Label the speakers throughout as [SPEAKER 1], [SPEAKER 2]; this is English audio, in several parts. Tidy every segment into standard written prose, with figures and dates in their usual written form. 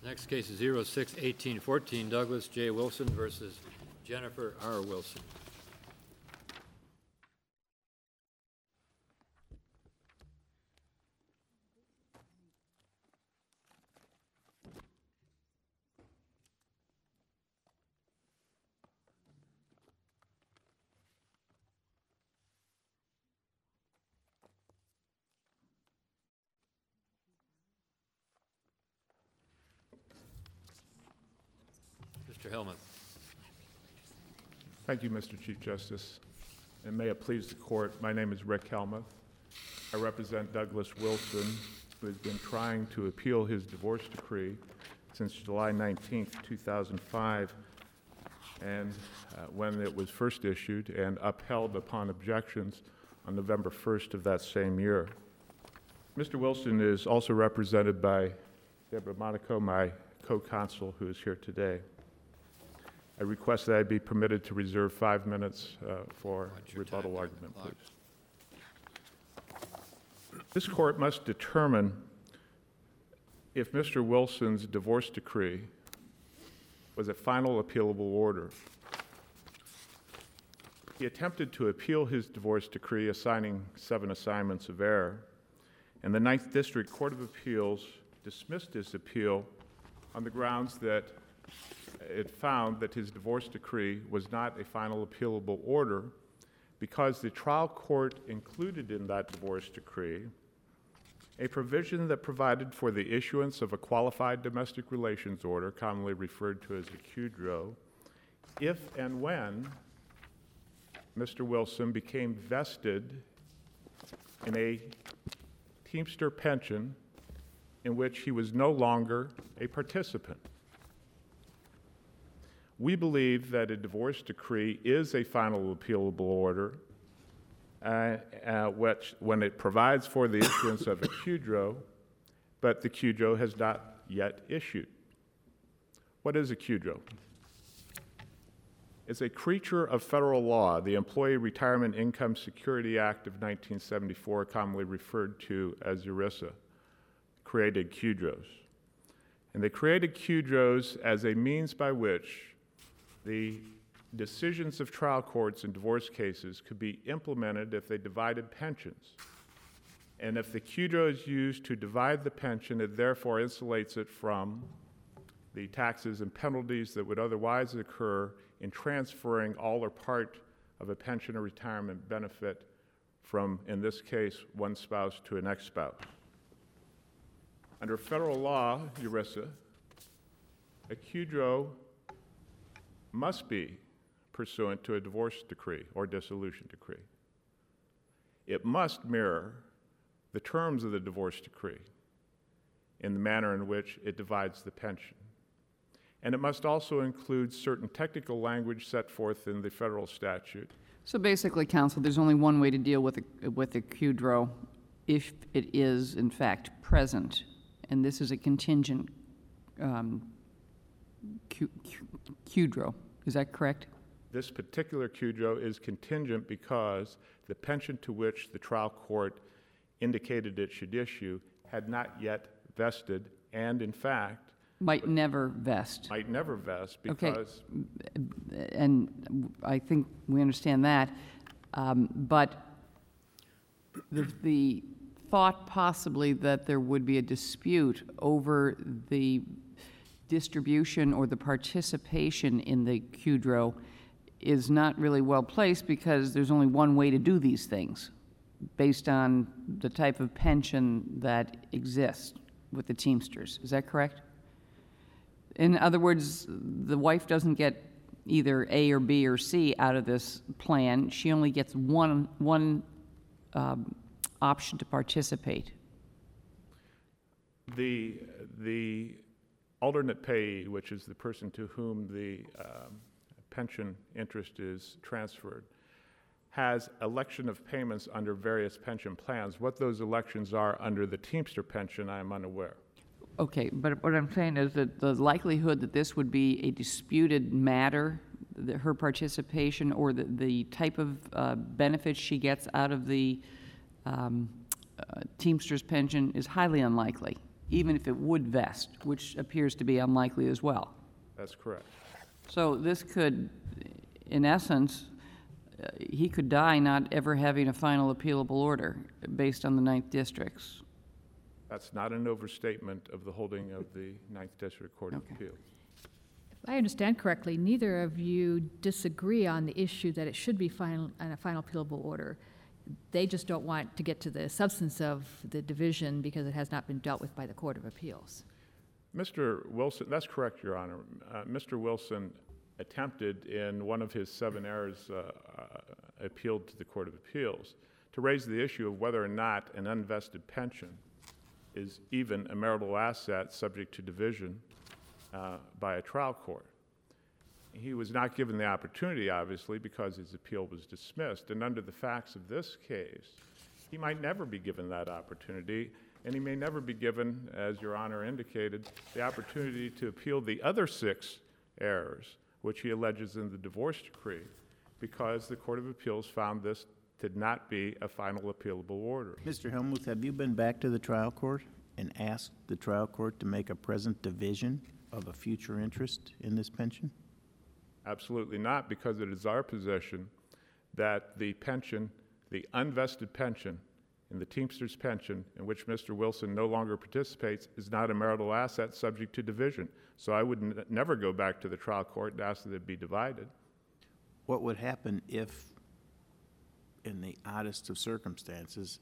[SPEAKER 1] Next case is 06-1814, Douglas J. Wilson versus Jennifer R. Wilson. Mr. Helmuth.
[SPEAKER 2] Thank you, Mr. Chief Justice, and may it please the court, my name is Rick Helmuth. I represent Douglas Wilson, who has been trying to appeal his divorce decree since July 19th, 2005, and when it was first issued and upheld upon objections on November 1st of that same year. Mr. Wilson is also represented by Deborah Monaco, my co-counsel, who is here today. I request that I be permitted to reserve 5 minutes for rebuttal argument, please. This court must determine if Mr. Wilson's divorce decree was a final appealable order. He attempted to appeal his divorce decree, assigning 7 assignments of error, and the Ninth District Court of Appeals dismissed his appeal on the grounds that it found that his divorce decree was not a final appealable order because the trial court included in that divorce decree a provision that provided for the issuance of a qualified domestic relations order, commonly referred to as a QDRO, if and when Mr. Wilson became vested in a Teamster pension in which he was no longer a participant. We believe that a divorce decree is a final appealable order which, when it provides for the issuance of a QDRO, but the QDRO has not yet issued. What is a QDRO? It's a creature of federal law, the Employee Retirement Income Security Act of 1974, commonly referred to as ERISA, created QDROs. And they created QDROs as a means by which the decisions of trial courts in divorce cases could be implemented if they divided pensions. And if the QDRO is used to divide the pension, it therefore insulates it from the taxes and penalties that would otherwise occur in transferring all or part of a pension or retirement benefit from, in this case, one spouse to an ex-spouse. Under federal law, ERISA, a QDRO must be pursuant to a divorce decree or dissolution decree. It must mirror the terms of the divorce decree in the manner in which it divides the pension. And it must also include certain technical language set forth in the federal statute.
[SPEAKER 3] So basically, counsel, there's only one way to deal with a QDRO if it is, in fact, present. And this is a contingent QDRO. Is that correct?
[SPEAKER 2] This particular QDRO is contingent because the pension to which the trial court indicated it should issue had not yet vested and, in fact,
[SPEAKER 3] might never vest.
[SPEAKER 2] Might never vest because...
[SPEAKER 3] Okay. And I think we understand that. But the thought possibly that there would be a dispute over the distribution or the participation in the QDRO is not really well placed because there's only one way to do these things based on the type of pension that exists with the Teamsters. Is that correct? In other words, the wife doesn't get either A or B or C out of this plan. She only gets one option to participate.
[SPEAKER 2] The alternate payee, which is the person to whom the pension interest is transferred, has election of payments under various pension plans. What those elections are under the Teamster pension, I am unaware.
[SPEAKER 3] Okay, but what I'm saying is that the likelihood that this would be a disputed matter, that her participation or the type of benefits she gets out of the Teamster's pension is highly unlikely. even if it would vest, which appears to be unlikely as well.
[SPEAKER 2] That's correct.
[SPEAKER 3] So this could, in essence, he could die not ever having a final appealable order based on the Ninth District's.
[SPEAKER 2] That's not an overstatement of the holding of the Ninth District Court of Appeals.
[SPEAKER 4] If I understand correctly, neither of you disagree on the issue that it should be final, a final appealable order. They just don't want to get to the substance of the division because it has not been dealt with by the Court of Appeals.
[SPEAKER 2] Mr. Wilson, that's correct, Your Honor. Mr. Wilson attempted in one of his 7 errors appealed to the Court of Appeals to raise the issue of whether or not an unvested pension is even a marital asset subject to division by a trial court. He was not given the opportunity, obviously, because his appeal was dismissed. And under the facts of this case, he might never be given that opportunity, and he may never be given, as Your Honor indicated, the opportunity to appeal the other 6 errors, which he alleges in the divorce decree, because the Court of Appeals found this to not be a final appealable order.
[SPEAKER 5] Mr. Helmuth, have you been back to the trial court and asked the trial court to make a present division of a future interest in this pension?
[SPEAKER 2] Absolutely not, because it is our position that the pension, the unvested pension, in the Teamsters pension, in which Mr. Wilson no longer participates, is not a marital asset subject to division. So I would never go back to the trial court and ask that it be divided.
[SPEAKER 5] What would happen if, in the oddest of circumstances,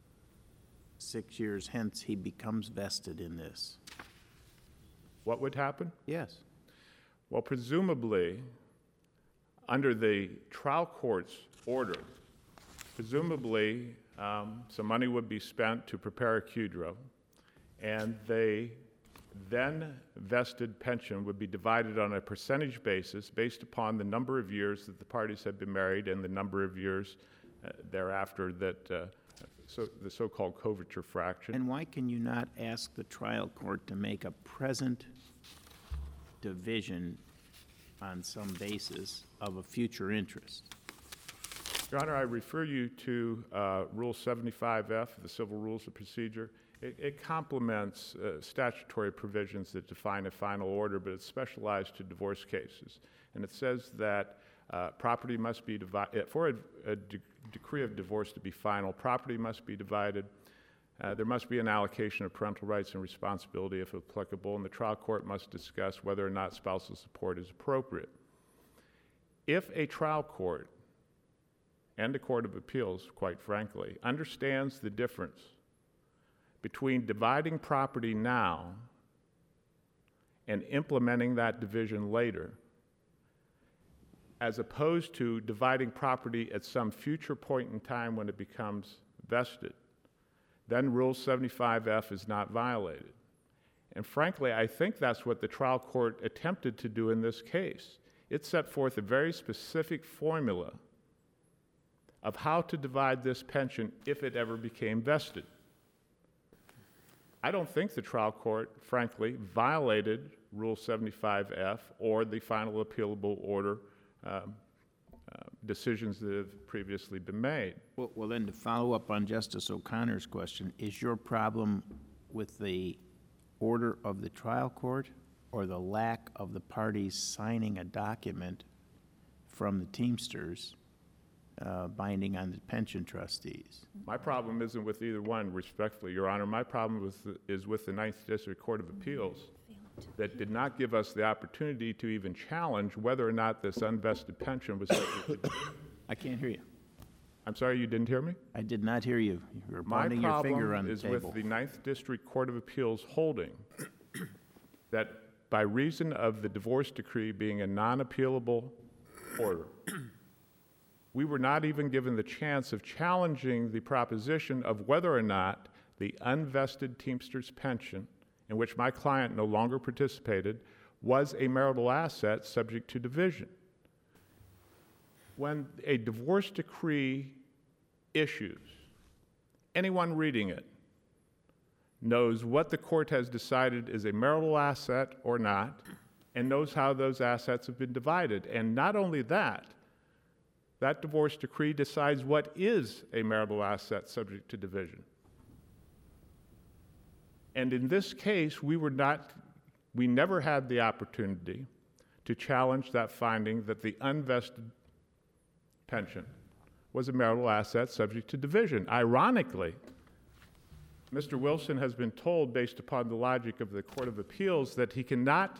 [SPEAKER 5] 6 years hence, he becomes vested in this?
[SPEAKER 2] What would happen?
[SPEAKER 5] Yes.
[SPEAKER 2] Well, presumably, under the trial court's order, presumably some money would be spent to prepare a QDRO, and the then vested pension would be divided on a percentage basis based upon the number of years that the parties had been married and the number of years thereafter that the so-called coverture fraction.
[SPEAKER 5] And why can you not ask the trial court to make a present division on some basis of a future interest?
[SPEAKER 2] Your Honor, I refer you to Rule 75F of the Civil Rules of Procedure. It complements statutory provisions that define a final order, but it's specialized to divorce cases. And it says that property must be divided, for a decree of divorce to be final, property must be divided. There must be an allocation of parental rights and responsibility if applicable, and the trial court must discuss whether or not spousal support is appropriate. If a trial court and the Court of Appeals, quite frankly, understands the difference between dividing property now and implementing that division later, as opposed to dividing property at some future point in time when it becomes vested, then Rule 75F is not violated. And frankly, I think that's what the trial court attempted to do in this case. It set forth a very specific formula of how to divide this pension if it ever became vested. I don't think the trial court, frankly, violated Rule 75F or the final appealable order decisions that have previously been made.
[SPEAKER 5] Well, then to follow up on Justice O'Connor's question, is your problem with the order of the trial court or the lack of the parties signing a document from the Teamsters binding on the pension trustees?
[SPEAKER 2] My problem isn't with either one, respectfully, Your Honor. My problem is with the Ninth District Court of Appeals that did not give us the opportunity to even challenge whether or not this unvested pension was subject to.
[SPEAKER 5] I can't hear you.
[SPEAKER 2] I'm sorry, you didn't hear me?
[SPEAKER 5] I did not hear you. You were
[SPEAKER 2] My
[SPEAKER 5] pointing your finger
[SPEAKER 2] problem
[SPEAKER 5] on the
[SPEAKER 2] is
[SPEAKER 5] table.
[SPEAKER 2] with the Ninth District Court of Appeals holding that by reason of the divorce decree being a non-appealable order, we were not even given the chance of challenging the proposition of whether or not the unvested Teamsters pension, in which my client no longer participated, was a marital asset subject to division. When a divorce decree issues, anyone reading it knows what the court has decided is a marital asset or not, and knows how those assets have been divided. And not only that, that divorce decree decides what is a marital asset subject to division. And in this case, we never had the opportunity to challenge that finding that the unvested pension was a marital asset subject to division. Ironically, Mr. Wilson has been told, based upon the logic of the Court of Appeals, that he cannot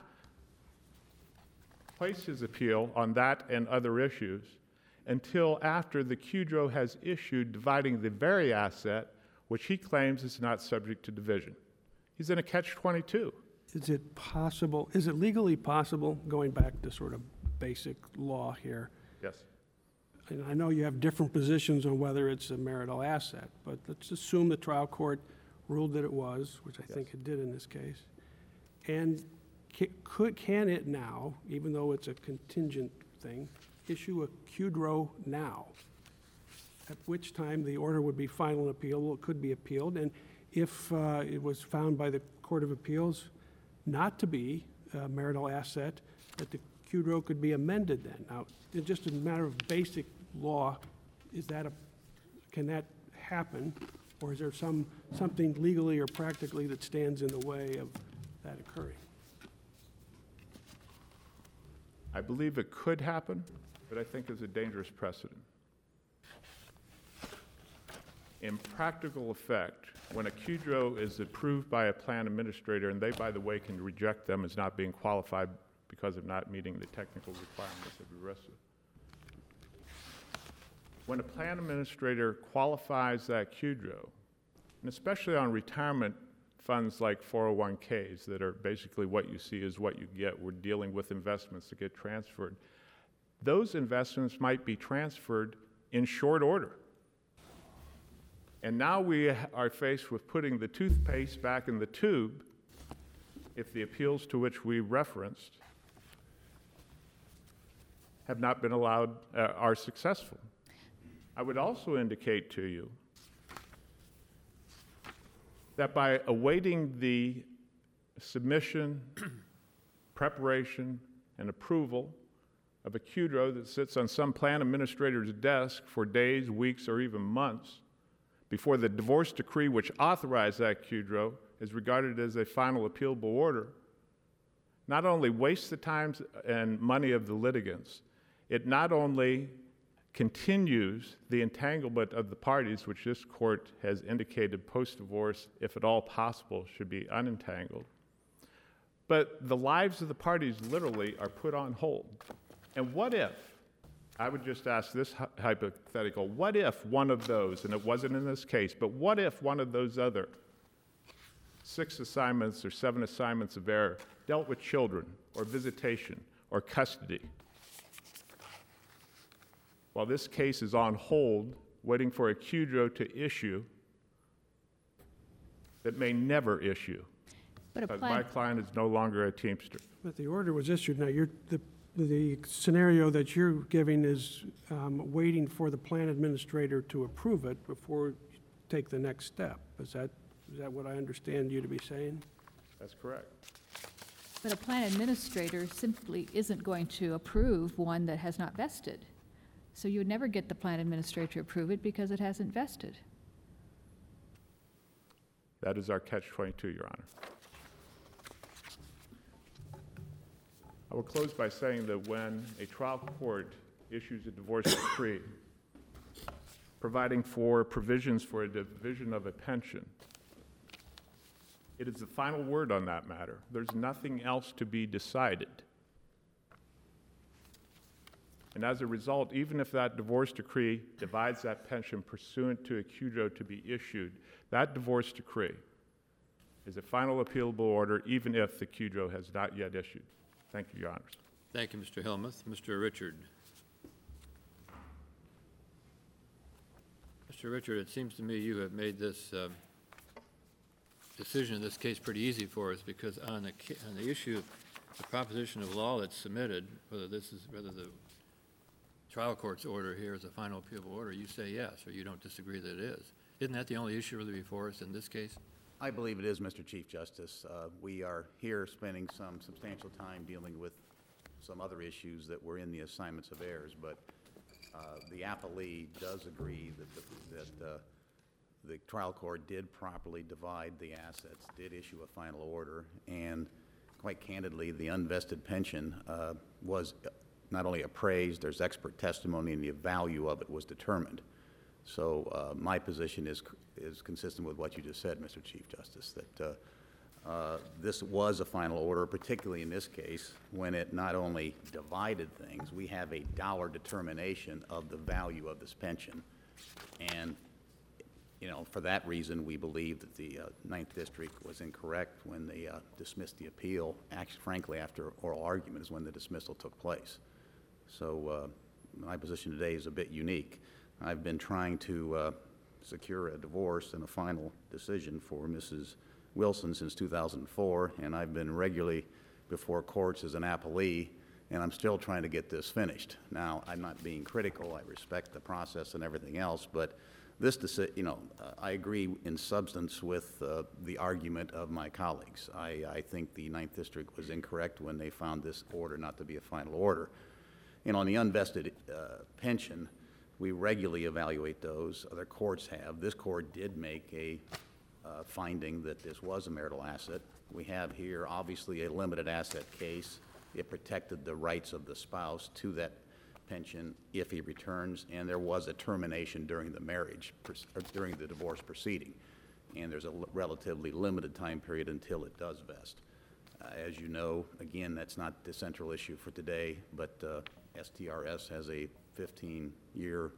[SPEAKER 2] place his appeal on that and other issues until after the QDRO has issued dividing the very asset which he claims is not subject to division. He's in a catch-22.
[SPEAKER 6] Is it possible, is it legally possible, going back to sort of basic law here,
[SPEAKER 2] Yes.
[SPEAKER 6] and I know you have different positions on whether it's a marital asset, but let's assume the trial court ruled that it was, which I think it did in this case. And can it now, even though it's a contingent thing, issue a QDRO now? At which time the order would be final and appealable, it could be appealed, and if it was found by the Court of Appeals not to be a marital asset, that the QDRO could be amended then. Now, it's just a matter of basic law, can that happen, or is there something legally or practically that stands in the way of that occurring?
[SPEAKER 2] I believe it could happen, but I think it's a dangerous precedent. In practical effect, when a QDRO is approved by a plan administrator, and they, by the way, can reject them as not being qualified because of not meeting the technical requirements of ERISA. When a plan administrator qualifies that QDRO, and especially on retirement funds like 401ks that are basically what you see is what you get, we're dealing with investments that get transferred, those investments might be transferred in short order. And now we are faced with putting the toothpaste back in the tube if the appeals to which we referenced have not been allowed, are successful. I would also indicate to you that by awaiting the submission, preparation, and approval of a QDRO that sits on some plan administrator's desk for days, weeks, or even months, before the divorce decree which authorized that QDRO is regarded as a final appealable order, not only wastes the time and money of the litigants, it not only continues the entanglement of the parties, which this court has indicated post-divorce, if at all possible, should be unentangled, but the lives of the parties literally are put on hold. And what if, I would just ask this hypothetical, what if one of those, and it wasn't in this case, but what if one of those other 6 assignments or 7 assignments of error dealt with children or visitation or custody? While this case is on hold, waiting for a QDRO to issue that may never issue, because my client is no longer a Teamster.
[SPEAKER 6] But the order was issued. Now, the scenario that you're giving is waiting for the plan administrator to approve it before you take the next step. Is that what I understand you to be saying?
[SPEAKER 2] That's correct.
[SPEAKER 4] But a plan administrator simply isn't going to approve one that has not vested. So you would never get the plan administrator to approve it because it hasn't vested.
[SPEAKER 2] That is our catch-22, Your Honor. I will close by saying that when a trial court issues a divorce decree, providing for provisions for a division of a pension, it is the final word on that matter. There's nothing else to be decided. And as a result, even if that divorce decree divides that pension pursuant to a QDRO to be issued, that divorce decree is a final appealable order, even if the QDRO has not yet issued. Thank you, Your Honors.
[SPEAKER 1] Thank you, Mr. Helmuth. Mr. Richard. Mr. Richard, it seems to me you have made this decision in this case pretty easy for us, because on the issue, the proposition of law that's submitted, whether the trial court's order here is a final appealable order, you say yes, or you don't disagree that it is. Isn't that the only issue really before us in this case?
[SPEAKER 7] I believe it is, Mr. Chief Justice. We are here spending some substantial time dealing with some other issues that were in the assignments of heirs, but the appellee does agree that the trial court did properly divide the assets, did issue a final order, and quite candidly, the unvested pension was not only appraised, there's expert testimony, and the value of it was determined. So my position is consistent with what you just said, Mr. Chief Justice, that this was a final order, particularly in this case, when it not only divided things, we have a dollar determination of the value of this pension. And, you know, for that reason, we believe that the Ninth District was incorrect when they dismissed the appeal. Actually, frankly, after oral argument is when the dismissal took place. So my position today is a bit unique. I've been trying to secure a divorce and a final decision for Mrs. Wilson since 2004, and I've been regularly before courts as an appellee, and I'm still trying to get this finished. Now, I'm not being critical. I respect the process and everything else, but this, I agree in substance with the argument of my colleagues. I think the Ninth District was incorrect when they found this order not to be a final order. And on the unvested pension, we regularly evaluate those. Other courts have. This court did make a finding that this was a marital asset. We have here, obviously, a limited asset case. It protected the rights of the spouse to that pension if he returns, and there was a termination during the marriage, or during the divorce proceeding. And there's a relatively limited time period until it does vest. As you know, again, that's not the central issue for today, but STRS has a 15-year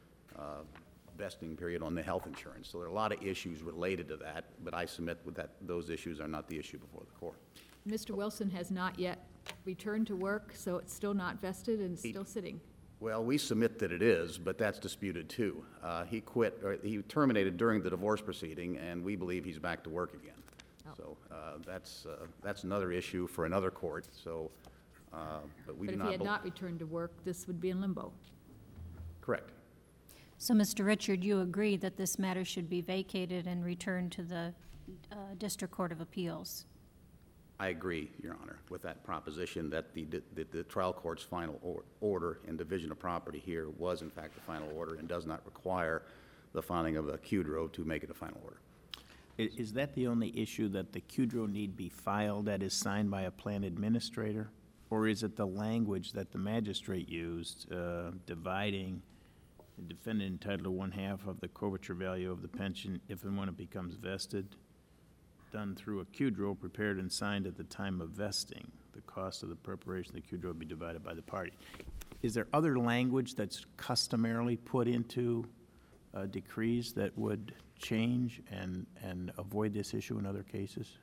[SPEAKER 7] vesting period on the health insurance. So there are a lot of issues related to that, but I submit that those issues are not the issue before the court.
[SPEAKER 4] Mr. Wilson has not yet returned to work, so it's still not vested and it's still sitting.
[SPEAKER 7] Well, we submit that it is, but that's disputed too. He quit, or he terminated during the divorce proceeding, and we believe he's back to work again.
[SPEAKER 4] Oh.
[SPEAKER 7] So that's another issue for another court. So, but we
[SPEAKER 4] But
[SPEAKER 7] do
[SPEAKER 4] if
[SPEAKER 7] not.
[SPEAKER 4] he had not returned to work, this would be in limbo.
[SPEAKER 7] Correct.
[SPEAKER 8] So, Mr. Richard, you agree that this matter should be vacated and returned to the District Court of Appeals?
[SPEAKER 7] I agree, Your Honor, with that proposition that the trial court's final order and division of property here was in fact the final order and does not require the filing of a QDRO to make it a final order.
[SPEAKER 5] Is that the only issue, that the QDRO need be filed that is signed by a plan administrator? Or is it the language that the magistrate used, dividing the defendant entitled to 1/2 of the coverture value of the pension if and when it becomes vested, done through a QDRO prepared and signed at the time of vesting? The cost of the preparation of the QDRO will be divided by the party. Is there other language that's customarily put into decrees that would change and avoid this issue in other cases?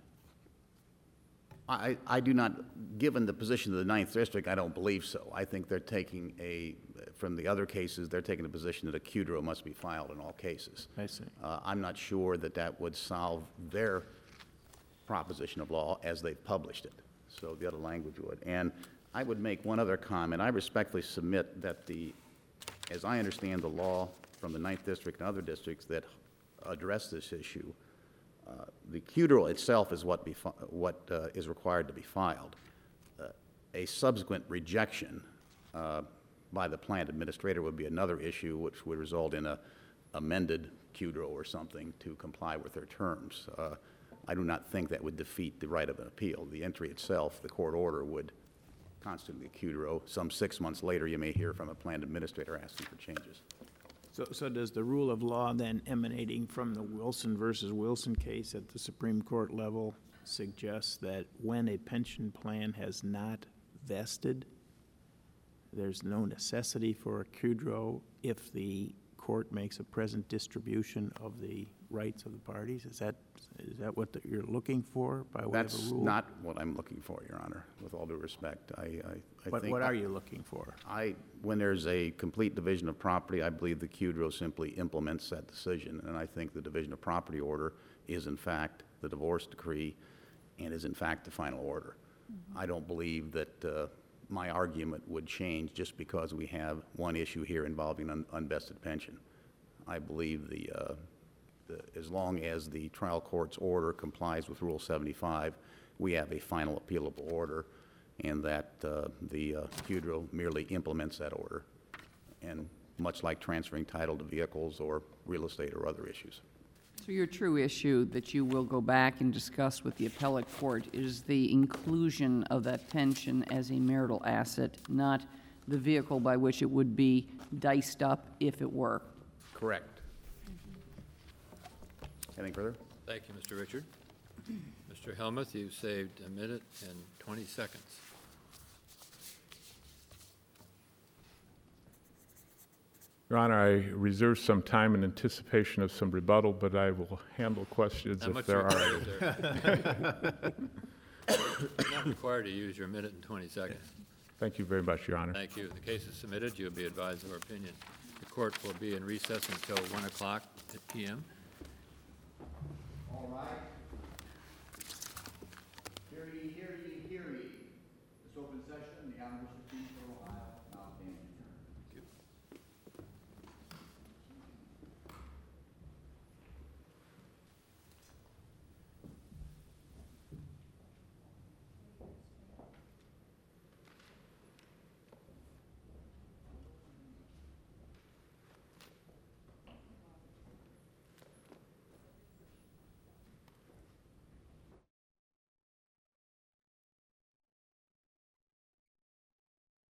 [SPEAKER 7] I do not, given the position of the Ninth District, I don't believe so. I think they're taking from the other cases, they're taking a position that a QDRO must be filed in all cases.
[SPEAKER 5] I see.
[SPEAKER 7] I'm not sure that that would solve their proposition of law as they've published it. So the other language would. And I would make one other comment. I respectfully submit that as I understand the law from the Ninth District and other districts that address this issue, the QDRO itself is what is required to be filed. A subsequent rejection by the plan administrator would be another issue, which would result in an amended QDRO or something to comply with their terms. I do not think that would defeat the right of an appeal. The entry itself, the court order, would constitute a QDRO. Some 6 months later, you may hear from a plan administrator asking for changes.
[SPEAKER 5] So does the rule of law then emanating from the Wilson versus Wilson case at the Supreme Court level suggest that when a pension plan has not vested, there's no necessity for a QDRO if the court makes a present distribution of the rights of the parties? Is that what you're looking for by way of a rule?
[SPEAKER 7] That's not what I'm looking for, Your Honor, with all due respect. I think...
[SPEAKER 5] What are you looking for?
[SPEAKER 7] When there's a complete division of property, I believe the QDRO simply implements that decision, and I think the division of property order is in fact the divorce decree and is in fact the final order. Mm-hmm. I don't believe that my argument would change just because we have one issue here involving unvested pension. I believe as long as the trial court's order complies with Rule 75, we have a final appealable order, and that the QDRO merely implements that order, and much like transferring title to vehicles or real estate or other issues.
[SPEAKER 3] So your true issue that you will go back and discuss with the appellate court is the inclusion of that pension as a marital asset, not the vehicle by which it would be diced up if it were.
[SPEAKER 7] Correct. Anything further?
[SPEAKER 1] Thank you, Mr. Richard. Mr. Helmuth, you've saved 1 minute and 20 seconds.
[SPEAKER 2] Your Honor, I reserve some time in anticipation of some rebuttal, but I will handle questions
[SPEAKER 1] Not
[SPEAKER 2] if
[SPEAKER 1] much
[SPEAKER 2] there are.
[SPEAKER 1] required there. You're not required to use your 1 minute and 20 seconds.
[SPEAKER 2] Thank you very much, Your Honor.
[SPEAKER 1] Thank you. The case is submitted. You'll be advised of our opinion. The court will be in recess until 1 o'clock p.m.
[SPEAKER 7] All right.